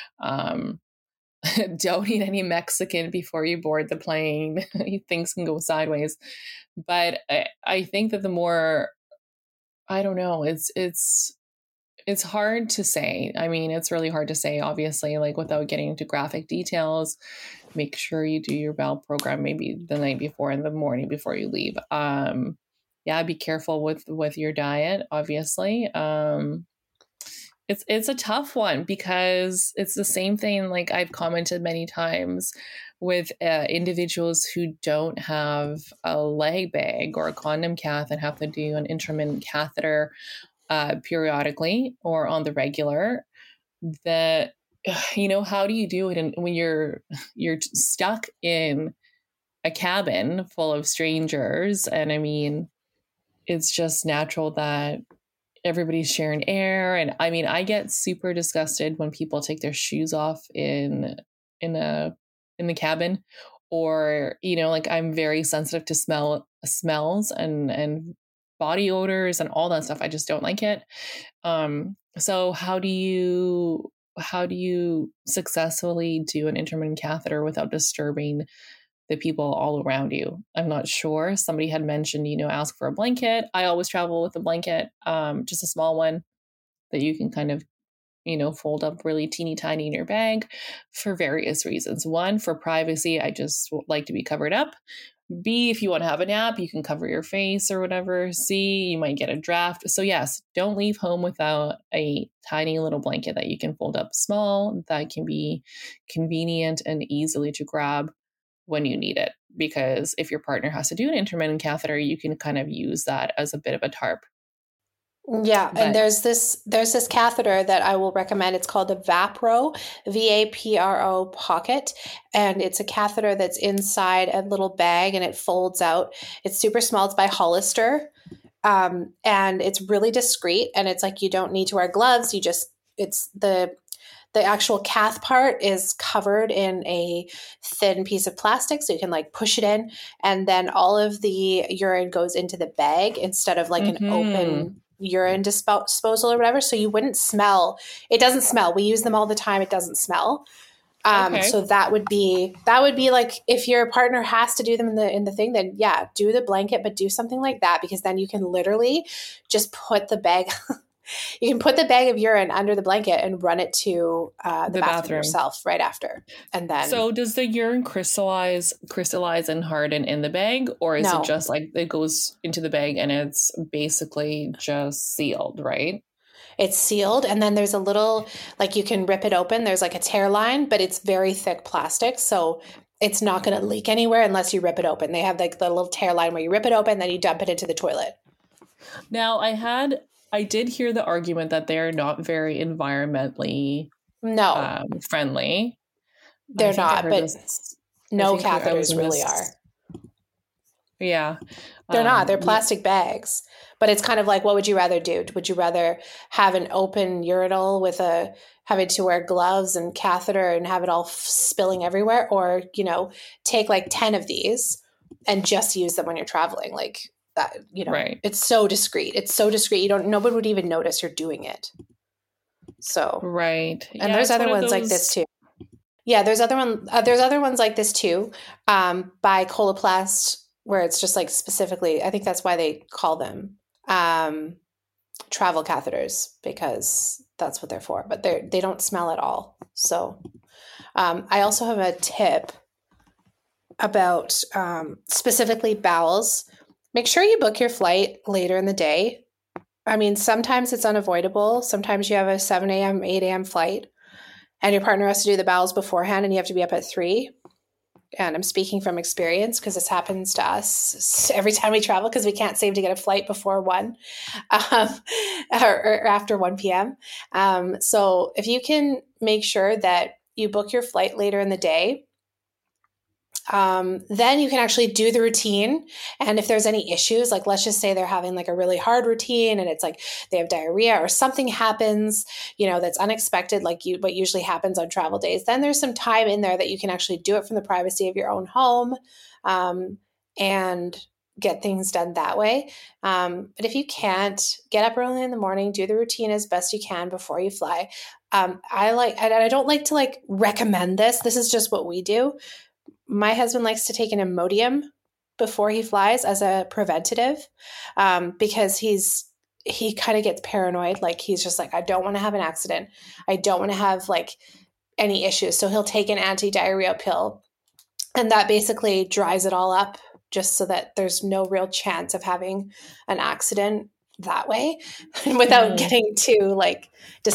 Don't eat any Mexican before you board the plane. Things can go sideways. But I think that the more, I don't know, it's hard to say. I mean, it's really hard to say, obviously, like without getting into graphic details. Make sure you do your bowel program maybe the night before and the morning before you leave. Be careful with your diet, obviously. It's a tough one because it's the same thing, like I've commented many times with individuals who don't have a leg bag or a condom cath and have to do an intermittent catheter periodically or on the regular, that how do you do it? And when you're stuck in a cabin full of strangers, and I mean, it's just natural that everybody's sharing air. And I mean, I get super disgusted when people take their shoes off in the cabin, or like I'm very sensitive to smells and body odors and all that stuff. I just don't like it. So how do you successfully do an intermittent catheter without disturbing the people all around you? I'm not sure. Somebody had mentioned, ask for a blanket. I always travel with a blanket, just a small one that you can kind of, fold up really teeny tiny in your bag for various reasons. One, for privacy. I just like to be covered up. B, if you want to have a nap, you can cover your face or whatever. C, you might get a draft. So yes, don't leave home without a tiny little blanket that you can fold up small, that can be convenient and easily to grab when you need it. Because if your partner has to do an intermittent catheter, you can kind of use that as a bit of a tarp. Yeah, and there's this catheter that I will recommend. It's called a Vapro, VAPRO pocket, and it's a catheter that's inside a little bag and it folds out. It's super small. It's by Hollister, and it's really discreet. And it's like you don't need to wear gloves. It's the actual cath part is covered in a thin piece of plastic, so you can like push it in, and then all of the urine goes into the bag instead of like an open urine disposal or whatever. So you wouldn't smell. It doesn't smell. We use them all the time. It doesn't smell. Okay. So that would be like, if your partner has to do them in the thing, then yeah, do the blanket, but do something like that, because then you can literally just put the bag. You can put the bag of urine under the blanket and run it to the bathroom yourself right after. And then. So does the urine crystallize and harden in the bag, or is it just like it goes into the bag and it's basically just sealed, right? It's sealed, and then there's a little, like, you can rip it open. There's like a tear line, but it's very thick plastic, so it's not going to leak anywhere unless you rip it open. They have like the little tear line where you rip it open, then you dump it into the toilet. Now, I did hear the argument that they're not very environmentally friendly. They're not, but no catheters really are. Yeah. They're not. They're plastic bags. But it's kind of like, what would you rather do? Would you rather have an open urinal with having to wear gloves and catheter and have it all spilling everywhere? Or, take like 10 of these and just use them when you're traveling? Like, that, right. It's so discreet. Nobody would even notice you're doing it. So, right. And there's other ones like this too. Yeah, there's other ones like this too, by Coloplast, where it's just like specifically, I think that's why they call them travel catheters, because that's what they're for, but they don't smell at all. So, I also have a tip about specifically bowels. Make sure you book your flight later in the day. I mean, sometimes it's unavoidable. Sometimes you have a 7 a.m., 8 a.m. flight, and your partner has to do the bowels beforehand, and you have to be up at 3. And I'm speaking from experience, because this happens to us every time we travel, because we can't seem to get a flight before 1 or after 1 p.m. So if you can make sure that you book your flight later in the day, then you can actually do the routine. And if there's any issues, like let's just say they're having like a really hard routine and it's like they have diarrhea or something happens, that's unexpected, like what usually happens on travel days, then there's some time in there that you can actually do it from the privacy of your own home, and get things done that way. But if you can't, get up early in the morning, do the routine as best you can before you fly. I don't like to recommend this. This is just what we do. My husband likes to take an Imodium before he flies as a preventative, because he kind of gets paranoid. Like, he's just like, I don't want to have an accident. I don't want to have any issues. So he'll take an anti-diarrhea pill, and that basically dries it all up, just so that there's no real chance of having an accident that way. Without getting too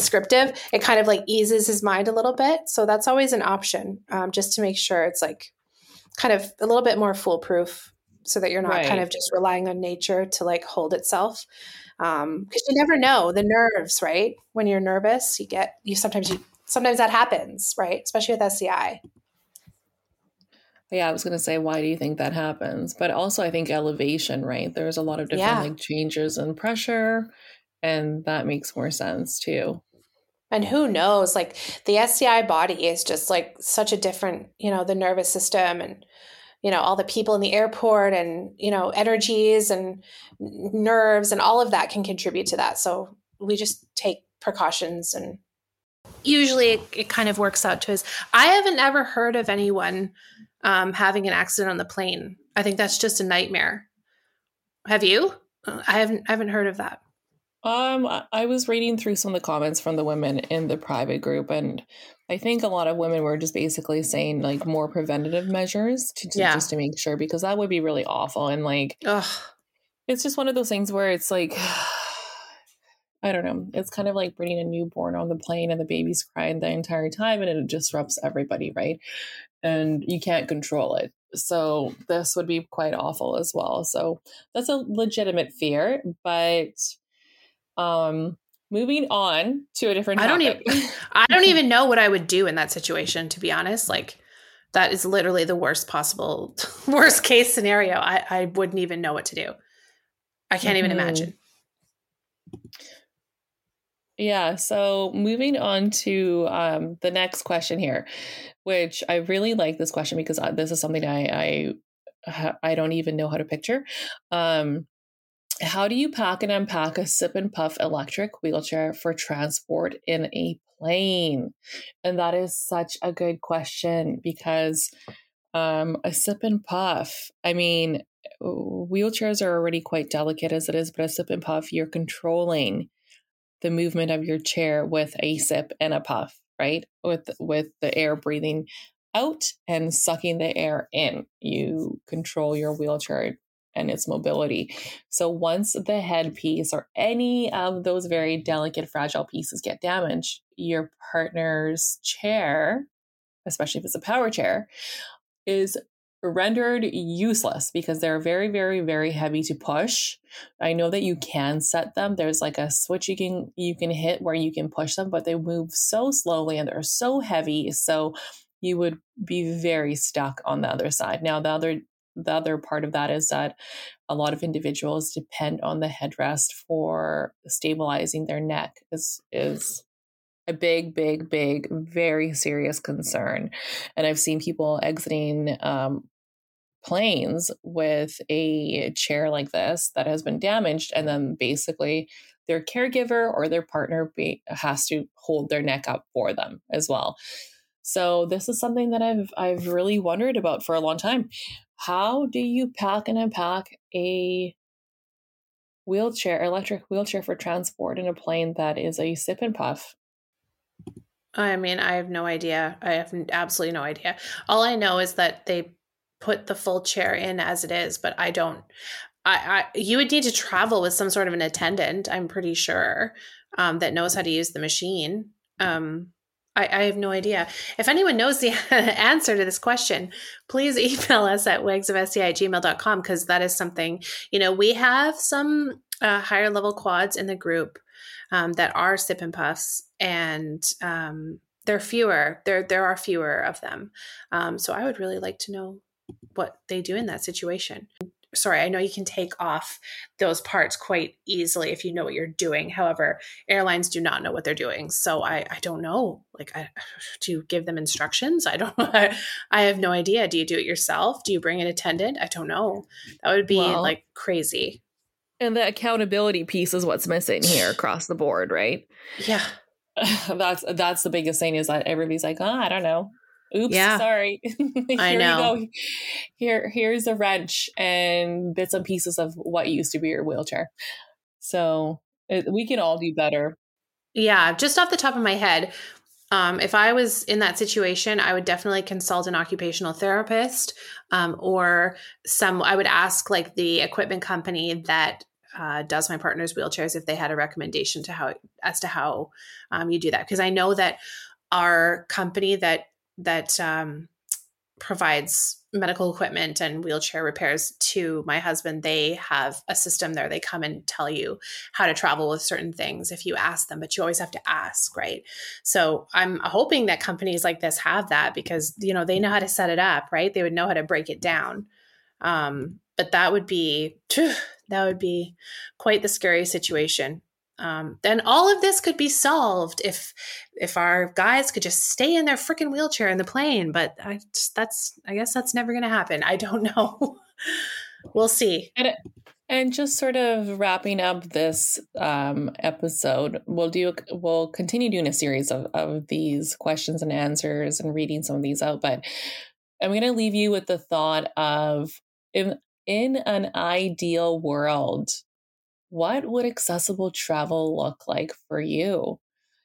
descriptive, it kind of eases his mind a little bit. So that's always an option, just to make sure it's kind of a little bit more foolproof so that you're not kind Right. of just relying on nature to like hold itself. Because you never know the nerves, right? When you're nervous, sometimes that happens, right? Especially with SCI. Yeah, I was going to say, why do you think that happens? But also, I think elevation, right? There's a lot of different Yeah. like changes in pressure, and that makes more sense too. And who knows, like the SCI body is just like such a different, the nervous system and, all the people in the airport and, energies and nerves and all of that can contribute to that. So we just take precautions and usually it kind of works out to us. I haven't ever heard of anyone having an accident on the plane. I think that's just a nightmare. Have you? I haven't heard of that. I was reading through some of the comments from the women in the private group, and I think a lot of women were just basically saying like more preventative measures Yeah. just to make sure, because that would be really awful. And like, Ugh. it's just one of those things where it's like, I don't know, it's kind of like bringing a newborn on the plane and the baby's crying the entire time and it disrupts everybody, right? And you can't control it. So this would be quite awful as well. So that's a legitimate fear, but moving on to a different topic. I don't even know what I would do in that situation, to be honest. Like that is literally the worst case scenario. I wouldn't even know what to do. I can't even imagine. Yeah. So moving on to the next question here, which I really like this question because this is something I don't even know how to picture. How do you pack and unpack a sip and puff electric wheelchair for transport in a plane? And that is such a good question because a sip and puff, I mean, wheelchairs are already quite delicate as it is, but a sip and puff, you're controlling the movement of your chair with a sip and a puff, right? With the air breathing out and sucking the air in. You control your wheelchair and its mobility. So once the headpiece or any of those very delicate, fragile pieces get damaged, your partner's chair, especially if it's a power chair, is rendered useless because they're very, very, very heavy to push. I know that you can set them. There's like a switch you can hit where you can push them, but they move so slowly and they're so heavy. So you would be very stuck on the other side. Now, the other part of that is that a lot of individuals depend on the headrest for stabilizing their neck. Is a big, big, big, very serious concern. And I've seen people exiting planes with a chair like this that has been damaged, and then basically their caregiver or their partner has to hold their neck up for them as well. So this is something that I've really wondered about for a long time. How do you pack and unpack a electric wheelchair for transport in a plane that is a sip and puff? I mean, I have no idea. I have absolutely no idea. All I know is that they put the full chair in as it is, but I don't. You would need to travel with some sort of an attendant, I'm pretty sure, that knows how to use the machine. I have no idea. If anyone knows the answer to this question, please email us at wigsofsci@gmail.com because that is something, we have some higher level quads in the group that are sip and puffs, and they're fewer. There are fewer of them. So I would really like to know what they do in that situation. Sorry, I know you can take off those parts quite easily if you know what you're doing. However, airlines do not know what they're doing. So I don't know. Like, do you give them instructions? I don't know. I have no idea. Do you do it yourself? Do you bring an attendant? I don't know. That would be like crazy. And the accountability piece is what's missing here across the board, right? Yeah. That's the biggest thing is that everybody's like, I don't know. Oops, yeah. Sorry. I know. You go. Here's a wrench and bits and pieces of what used to be your wheelchair. So we can all do better. Yeah, just off the top of my head, if I was in that situation, I would definitely consult an occupational therapist, or I would ask like the equipment company that does my partner's wheelchairs if they had a recommendation as to how you do that. Because I know that our company that provides medical equipment and wheelchair repairs to my husband, they have a system there. They come and tell you how to travel with certain things if you ask them, but you always have to ask, right? So I'm hoping that companies like this have that because, you know, they know how to set it up, right? They would know how to break it down. But that would be quite the scary situation. Then all of this could be solved if our guys could just stay in their freaking wheelchair in the plane. But I guess that's never going to happen. I don't know. We'll see. And just sort of wrapping up this episode, we'll continue doing a series of these questions and answers and reading some of these out. But I'm going to leave you with the thought of in an ideal world, what would accessible travel look like for you?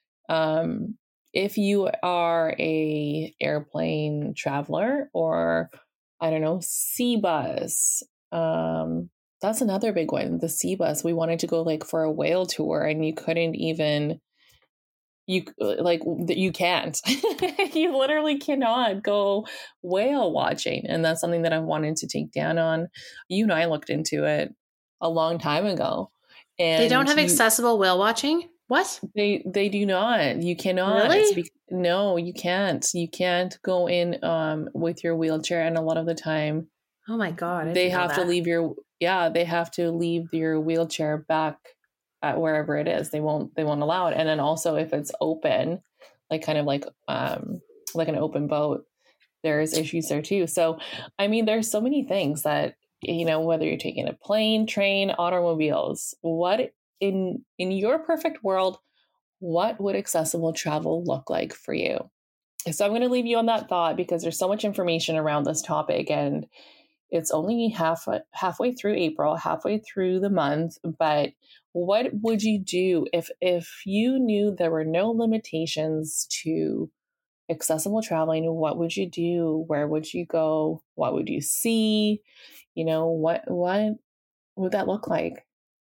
If you are a airplane traveler or, I don't know, sea bus, that's another big one. The sea bus, we wanted to go like for a whale tour and you couldn't even, you can't, you literally cannot go whale watching. And that's something that I wanted to take down on. You and I looked into it a long time ago. And they don't have accessible whale watching? What? They do not. You cannot. Really? No, you can't. You can't go in with your wheelchair, and a lot of the time, oh my God, they have to leave your wheelchair back at wherever it is. They won't allow it. And then also if it's open, like kind of like an open boat, there's issues there too. So I mean, there's so many things that, you know, whether you're taking a plane, train, automobiles, what in your perfect world, what would accessible travel look like for you? So I'm going to leave you on that thought because there's so much information around this topic and it's only halfway through April, halfway through the month. But what would you do if you knew there were no limitations to accessible traveling? What would you do? Where would you go? What would you see? You know, what would that look like?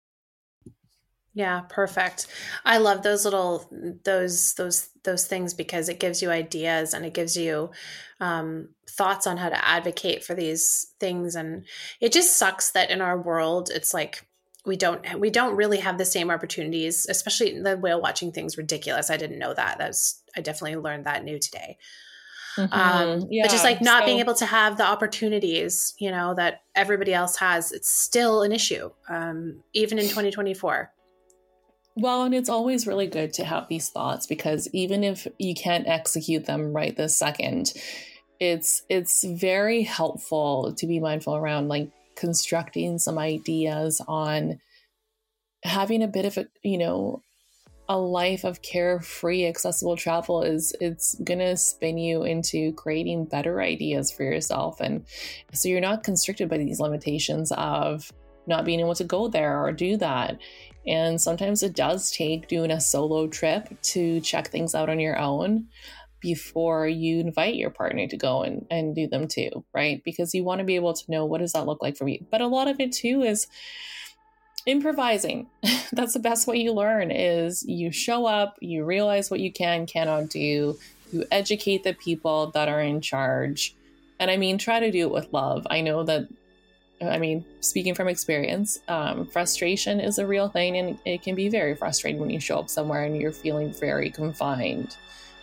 Yeah, perfect. I love those little those things because it gives you ideas and it gives you thoughts on how to advocate for these things. And it just sucks that in our world, it's like we don't really have the same opportunities. Especially the whale watching thing's ridiculous. I didn't know that. I definitely learned that new today. Mm-hmm. But just like not being able to have the opportunities, you know, that everybody else has, it's still an issue, even in 2024. Well, and it's always really good to have these thoughts because even if you can't execute them right this second, it's very helpful to be mindful around like constructing some ideas on having a bit of a, you know, a life of carefree, accessible travel it's going to spin you into creating better ideas for yourself. And so you're not constricted by these limitations of not being able to go there or do that. And sometimes it does take doing a solo trip to check things out on your own before you invite your partner to go and do them too, right? Because you want to be able to know what does that look like for me. But a lot of it too is improvising. That's the best way you learn is you show up, you realize what you cannot do, you educate the people that are in charge. And I mean, try to do it with love. I know that, I mean, speaking from experience, frustration is a real thing and it can be very frustrating when you show up somewhere and you're feeling very confined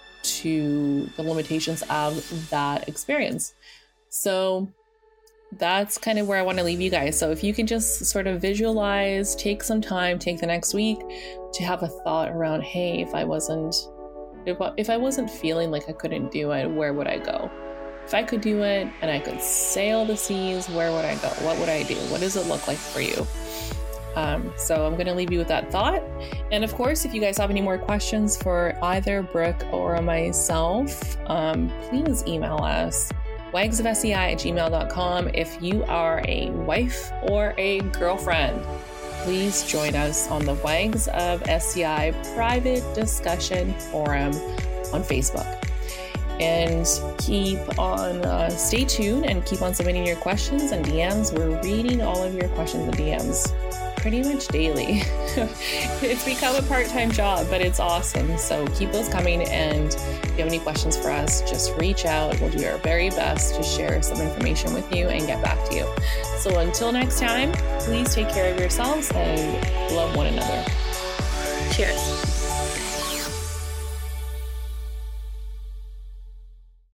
to the limitations of that experience. So that's kind of where I want to leave you guys. So if you can just sort of visualize, take some time, take the next week to have a thought around, hey, if I wasn't feeling like I couldn't do it, where would I go? If I could do it and I could sail the seas, where would I go? What would I do? What does it look like for you? So I'm going to leave you with that thought. And of course, if you guys have any more questions for either Brooke or myself, please email us wagsofsci@gmail.com. If you are a wife or a girlfriend, please join us on the Wags of SCI private discussion forum on Facebook. And stay tuned and keep on submitting your questions and DMs. We're reading all of your questions and DMs. pretty much daily. It's become a part-time job, but it's awesome. So keep those coming. And if you have any questions for us, just reach out. We'll do our very best to share some information with you and get back to you. So until next time, please take care of yourselves and love one another. Cheers.